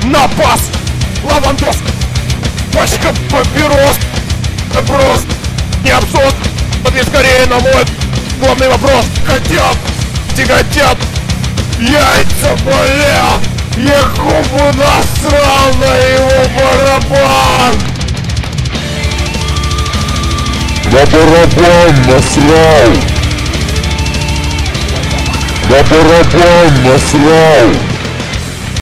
Напас! Лавандовск! Пачка папирос! Просто не абсурд! Ответь скорее на мой главный вопрос! Хотят, тяготят яйца, бля! Я губу насрал на его барабан! На барабан насрал! На барабан насрал!